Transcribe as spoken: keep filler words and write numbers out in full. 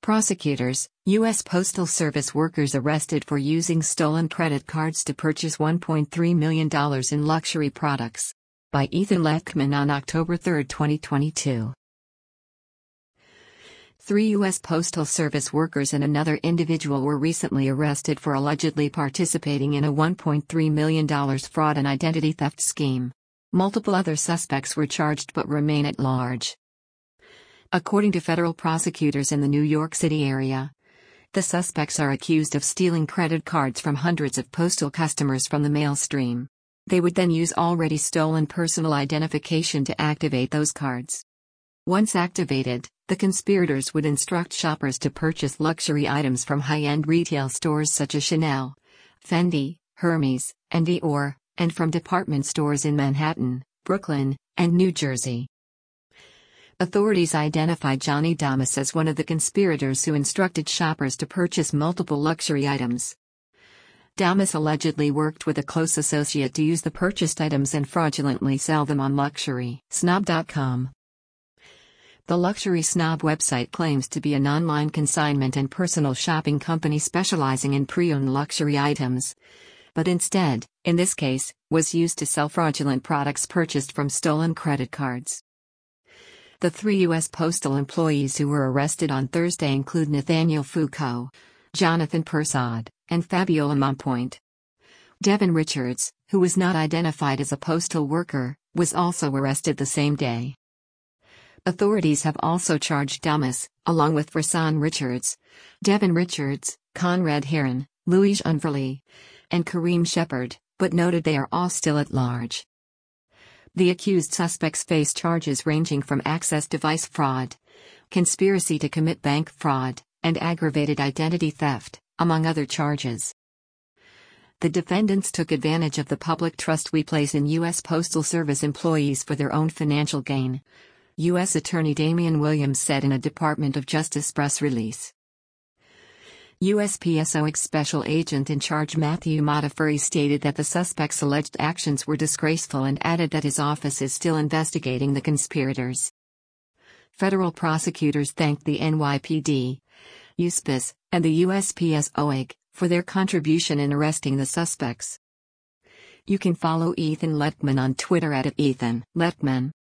Prosecutors, U S Postal Service workers arrested for using stolen credit cards to purchase one point three million dollars in luxury products. By Ethan Lechman on October third, twenty twenty-two. Three U S Postal Service workers and another individual were recently arrested for allegedly participating in a one point three million dollars fraud and identity theft scheme. Multiple other suspects were charged but remain at large. According to federal prosecutors in the New York City area, the suspects are accused of stealing credit cards from hundreds of postal customers from the mail stream. They would then use already stolen personal identification to activate those cards. Once activated, the conspirators would instruct shoppers to purchase luxury items from high-end retail stores such as Chanel, Fendi, Hermes, and Dior, and from department stores in Manhattan, Brooklyn, and New Jersey. Authorities identified Johnny Damas as one of the conspirators who instructed shoppers to purchase multiple luxury items. Damas allegedly worked with a close associate to use the purchased items and fraudulently sell them on luxury snob dot com. The Luxury Snob website claims to be an online consignment and personal shopping company specializing in pre-owned luxury items, but instead, in this case, was used to sell fraudulent products purchased from stolen credit cards. The three U S postal employees who were arrested on Thursday include Nathaniel Foucault, Jonathan Persad, and Fabiola Mompoint. Devin Richards, who was not identified as a postal worker, was also arrested the same day. Authorities have also charged Damas, along with Rasan Richards, Devin Richards, Conrad Heron, Louis Unverly, and Kareem Shepard, but noted they are all still at large. The accused suspects face charges ranging from access device fraud, conspiracy to commit bank fraud, and aggravated identity theft, among other charges. The defendants took advantage of the public trust we place in U S Postal Service employees for their own financial gain, U S Attorney Damian Williams said in a Department of Justice press release. U S P S O Special Agent in Charge Matthew Modafferi stated that the suspects' alleged actions were disgraceful and added that his office is still investigating the conspirators. Federal prosecutors thanked the N Y P D, U S P S, and the U S P S O A G for their contribution in arresting the suspects. You can follow Ethan Lechman on Twitter at Ethan Lechman.